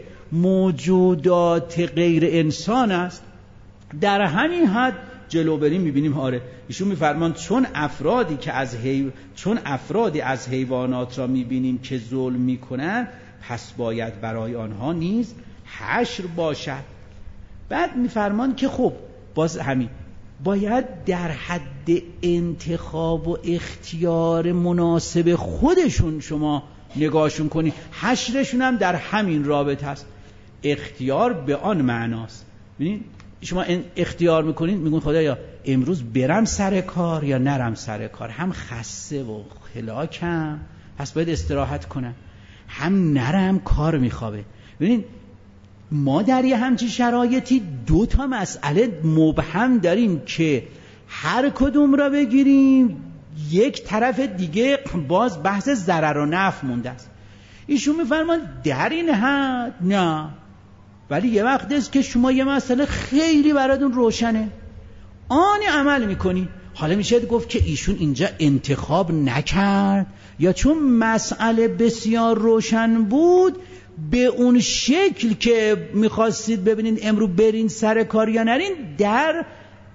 موجودات غیر انسان است. در همین حد جلو بریم میبینیم آره ایشون میفرمان چون افرادی که از حیو... چون افرادی از حیوانات را میبینیم که ظلم میکنن، پس باید برای آنها نیز حشر باشد. بعد میفرمان که خب باز همین باید در حد انتخاب و اختیار مناسب خودشون شما نگاهشون کنید. حشرشون هم در همین رابطه است. اختیار به آن معناست. ببینید شما اختیار میکنید، میگون خدایا امروز برم سر کار یا نرم سر کار، هم خسته و هلاکم پس باید استراحت کنم، هم نرم کار میخوابه. ببینید ما در یه همچین شرایطی دو تا مسئله مبهم داریم که هر کدوم را بگیریم یک طرف دیگه باز بحث ضرر و نفع مونده است. ایشون میفرمان در این حد نه، ولی یه وقت است که شما یه مسئله خیلی براتون روشنه، آنی عمل میکنی. حالا میشه گفت که ایشون اینجا انتخاب نکرد، یا چون مسئله بسیار روشن بود به اون شکل که میخواستید ببینید امرو برین سر کار یا نرین در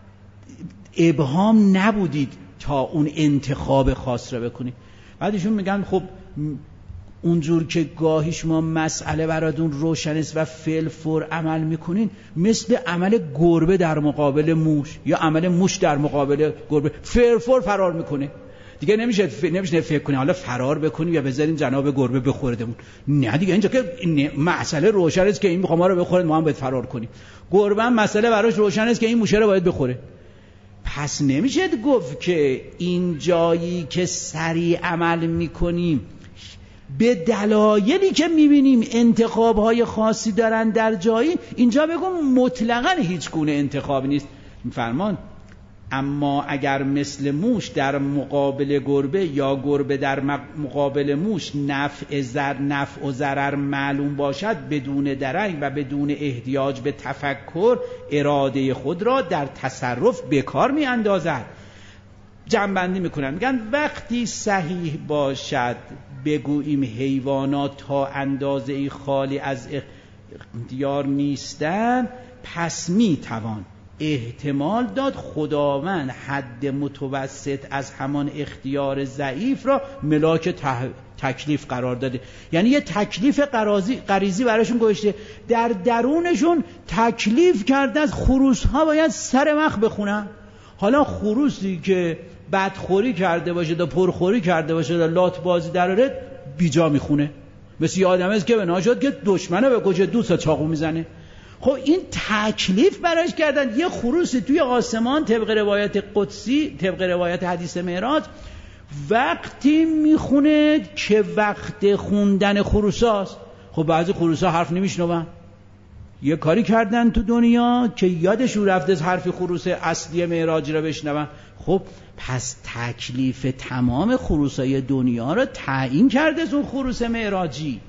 ابهام نبودید تا اون انتخاب خاص را بکنید. بعدشون میگن خب اونجور که گاهی شما مسئله براتون روشن است و فعل فور عمل میکنین، مثل عمل گربه در مقابل موش یا عمل موش در مقابل گربه، فعل فور فرار میکنه دیگه. نمیشه ف... نمیشه فکر کنی حالا فرار بکنیم یا بذاریم جناب گربه بخوردمون. نه دیگه اینجا که مسئله روشن است که این میخواد ما رو بخوره، ما هم باید فرار کنیم. گربه هم مسئله براش روشن است که این موشه رو باید بخوره. پس نمیشه گفت که این جایی که سریع عمل میکنیم به دلایلی که میبینیم انتخابهای خاصی دارن در جایی، اینجا بگم مطلقاً هیچ گونه انتخاب نیست. میفرمان اما اگر مثل موش در مقابل گربه یا گربه در مقابل موش نفع زر نفع و ضرر معلوم باشد، بدون درنگ و بدون احتیاج به تفکر اراده خود را در تصرف به کار می اندازد. جمع‌بندی میکنن میگن وقتی صحیح باشد بگوییم حیوانات تا اندازه‌ای خالی از اختیار نیستند، پس میتوان احتمال داد خداوند حد متوسط از همان اختیار ضعیف را ملاک تکلیف قرار داده. یعنی یه تکلیف غریزی براشون گذاشته، در درونشون تکلیف کرده از خروس ها باید سر مخ بخونن. حالا خروسی که بدخوری کرده باشه دا پرخوری کرده باشه دا لات بازی دراره بیجا میخونه، مثل یه آدم است که بنا شد که دشمنه به کجه دوست چاقو میزنه. خب این تکلیف براش کردن. یه خروسی توی آسمان طبق روایت قدسی، طبق روایت حدیث معراج، وقتی میخونه که وقت خوندن خروساست. خب بعضی خروسا حرف نمیشنون، یه کاری کردن تو دنیا که یادشون رفته از حرف خروس اصلی معراج را بشنون. خب پس تکلیف تمام خروسای دنیا را تعیین کرده از اون خروس معراجی.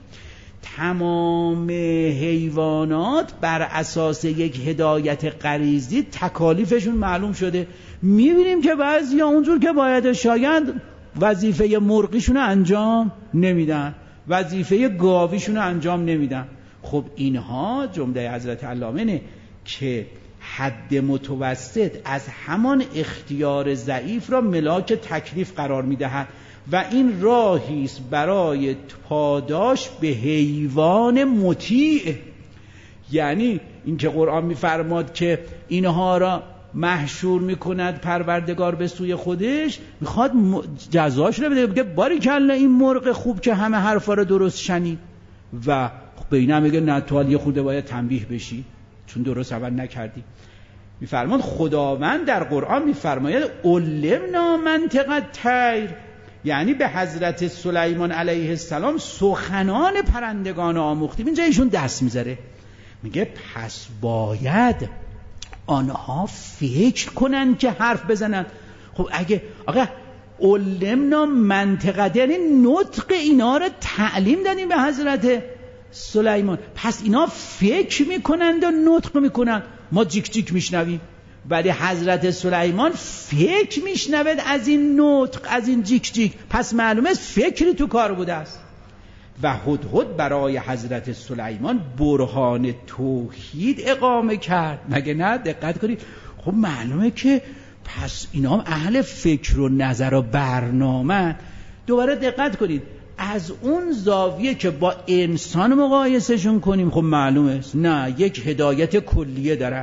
تمام حیوانات بر اساس یک هدایت غریزی تکالیفشون معلوم شده. میبینیم که بعضیا اونجور که باید شاید وظیفه مرغیشون انجام نمیدن، وظیفه گاویشون انجام نمیدن. خب اینها جمله حضرت علامه که حد متوسط از همان اختیار ضعیف را ملاک تکلیف قرار میدهد و این راهی است برای پاداش به حیوان مطیع. یعنی اینکه قرآن میفرماد که اینها را محشور میکند پروردگار به سوی خودش، میخواد جزاش رو بده، بگه باریکلا این مرغ خوب که همه حرفا رو درست شنید و به اینا میگه نه تو یه خورده باید تنبیه بشی چون درست عمل نکردی. میفرماد خداوند در قرآن میفرماید علمنا منطق الطیر، یعنی به حضرت سلیمان علیه السلام سخنان پرندگان آموختیم. اینجا ایشون دست میذاره میگه پس باید آنها فکر کنن که حرف بزنن. خب اگه آقا علمنا منطقه یعنی نطق اینا رو تعلیم دادیم به حضرت سلیمان، پس اینا فکر میکنند و نطق میکنند. ما جیک جیک میشنویم ولی حضرت سلیمان فکر میشنود از این نطق، از این جیک جیک، پس معلومه فکری تو کار بوده است. و هدهد برای حضرت سلیمان برهان توحید اقامه کرد، مگه نه؟ دقت کنید. خب معلومه که پس اینا هم اهل فکر و نظر و برنامه. دوباره دقت کنید، از اون زاویه که با انسان مقایسهشون کنیم خب معلومه نه، یک هدایت کلیه دارن.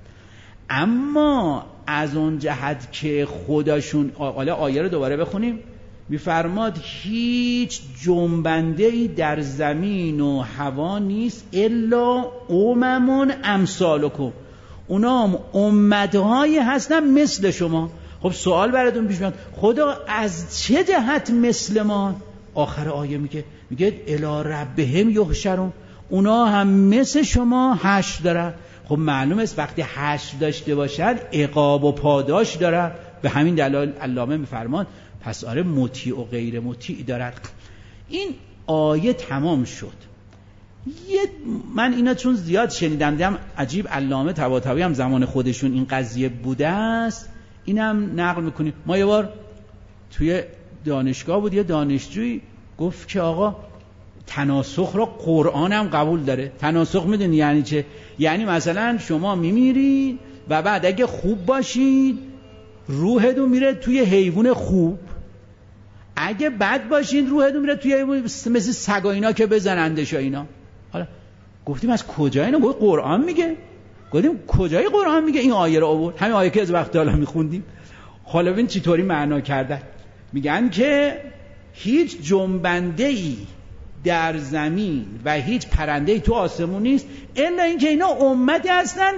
اما از اون جهت که خودشون، حالا آیه رو دوباره بخونیم، میفرماد هیچ جنبنده‌ای در زمین و هوا نیست الا امم امثالکم، اونا هم امتهایی هستن مثل شما. خب سوال براتون پیش میاد، خدا از چه جهت مثل ما؟ آخر آیه میگه میگه الی ربهم یحشرون، اونا هم مثل شما حشر دارن. خب معلومه است وقتی حشر داشته باشن عقاب و پاداش دارن. به همین دلایل علامه میفرمان پس آره مطیع و غیر مطیع دارد. این آیه تمام شد. یه من اینا چون زیاد شنیدم دیدم عجیب علامه طباطبایی هم زمان خودشون این قضیه بوده است، اینم نقل میکنیم. ما یه بار توی دانشگاه بود، یه دانشجوی گفت که آقا تناسخ را قرآن هم قبول داره. تناسخ میدونی یعنی چه؟ یعنی مثلا شما میمیری و بعد اگه خوب باشید روحتون میره توی حیوان خوب، اگه بد باشین روحتون میره توی حیوان مثل سگا اینا که بزنندش اینا. حالا گفتیم از کجا اینو؟ گفت قرآن میگه. گفتیم کجای قرآن میگه این آیه رو آورد؟ همین آیه که از وقت حالا میخوندیم. حالا ببین چطوری معنا کردن. میگن که هیچ جنبنده‌ای در زمین و هیچ پرنده‌ای تو آسمون نیست الا اینکه اینا امتی هستن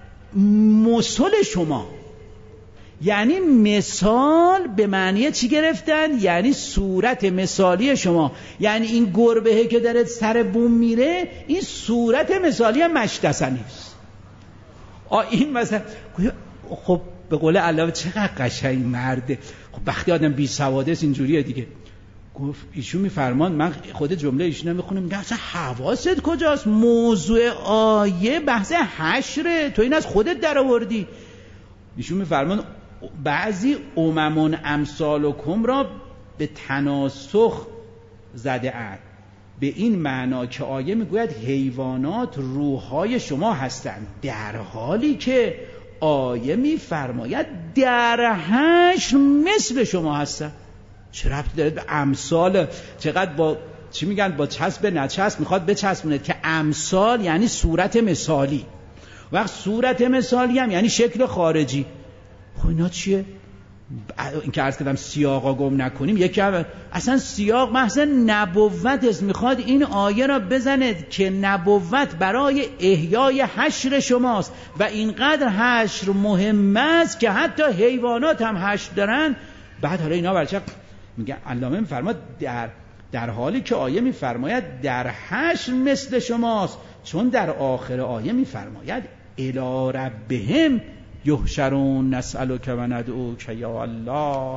مثل شما. یعنی مثال به معنی چی گرفتن؟ یعنی صورت مثالی شما. یعنی این گربهه که داره سر بوم میره این صورت مثالی مشتسنی است. آ این مثلا خب به قول علامه چقدر قشنگ مرده. خب وقتی آدم بی سواده است اینجوریه دیگه. گفت ایشون میفرمان، من خود جمله ایشون رو میخونم، میگه اصلا حواست کجاست؟ موضوع آیه بحث حشره، تو این از خودت در آوردی. ایشون میفرمان بعضی اممون امثالکم را به تناسخ زده اند، به این معنا که آیه میگوید حیوانات روحهای شما هستند، در حالی که آیه میفرماید در حشر مثل شما هستند. چه ربطی داره به امثال؟ چقدر با چی میگن با چسب نچسب میخواد بچسبونه که امثال یعنی صورت مثالی، وقت صورت مثالی هم یعنی شکل خارجی. خب اینا چیه؟ این که عرض کردم سیاقا گم نکنیم، یکی هم اصلا سیاق محض نبوت است. میخواد این آیه را بزند که نبوت برای احیای حشر شماست و اینقدر حشر مهم است که حتی حیوانات هم حشر دارن. بعد حالا اینا برچه میگه علامه میفرماد در در حالی که آیه میفرماید در حشر مثل شماست، چون در آخر آیه میفرماید الی ربهم یحشرون نسألک و ندعوک یا الله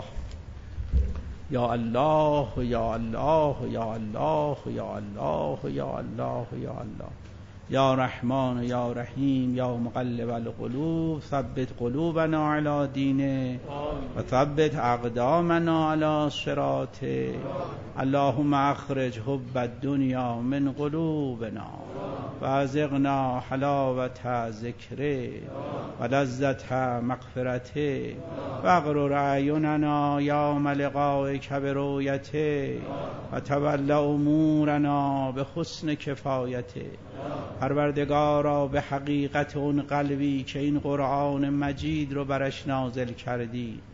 یا الله یا الله یا الله یا الله یا الله یا الله یا رحمان یا رحیم یا مقلب القلوب ثبت قلوبنا علی دینه و ثبت اقدامنا علی صراطه. اللهم اخرج حب الدنیا من قلوبنا و ازغنا حلاوت ذکره و لذت مغفرته و اغرر اعیننا یوم لقائک برؤیته و تول امورنا به حسن کفایته. پروردگارا به حقیقت اون قلبی که این قرآن مجید رو برش نازل کردی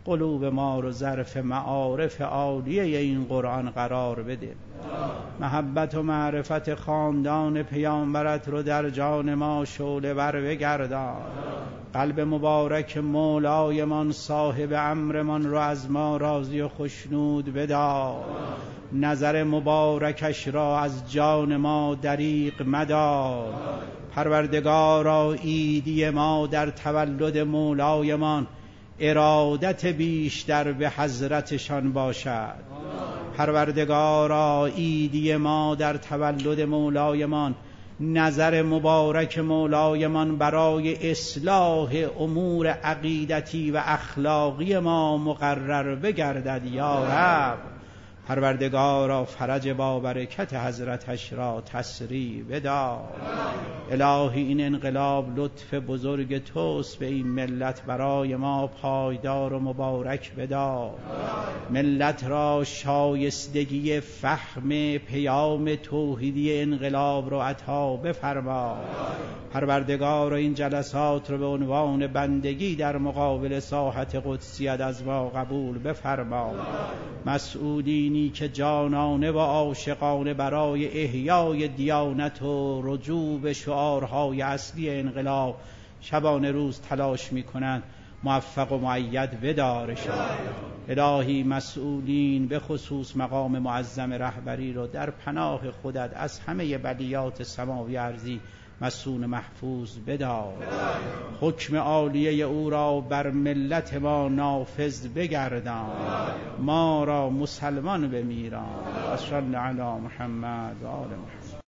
قلوب ما رو ظرف معارف عالیه این قرآن قرار بده. محبت و معرفت خاندان پیامبرت رو در جان ما شعله ور بگردان. قلب مبارک مولایمان صاحب امرمان رو از ما راضی و خشنود بدار. نظر مبارکش را از جان ما دریغ مدار. پروردگارا عیدی ما در تولد مولایمان ارادت بیشتر به حضرتشان باشد. پروردگارا عیدی ما در تولد مولایمان نظر مبارک مولایمان برای اصلاح امور عقیدتی و اخلاقی ما مقرر بگردد یا رب. پروردگارا فرج با برکت حضرتش را تسریع بدار. الهی این انقلاب لطف بزرگ توست به این ملت، برای ما پایدار و مبارک بدار. ملت را شایستگی فهم پیام توحیدی انقلاب رو عطا بفرما. پروردگار این جلسات رو به عنوان بندگی در مقابل ساحت قدسیت از ما قبول بفرما. مسئولینی که جانانه و عاشقانه برای احیای دیانت و رجوع به شعارهای اصلی انقلاب شبانه روز تلاش میکنند، موفق و مؤید بدارشان. الهی مسئولین به خصوص مقام معظم رهبری رو در پناه خودت از همه بلیات سماوی ارضی مسون محفوظ بدار. حکم عالیه او را بر ملت ما نافذ بگردان. ما را مسلمان بمیران. صلی علی محمد و آل محمد.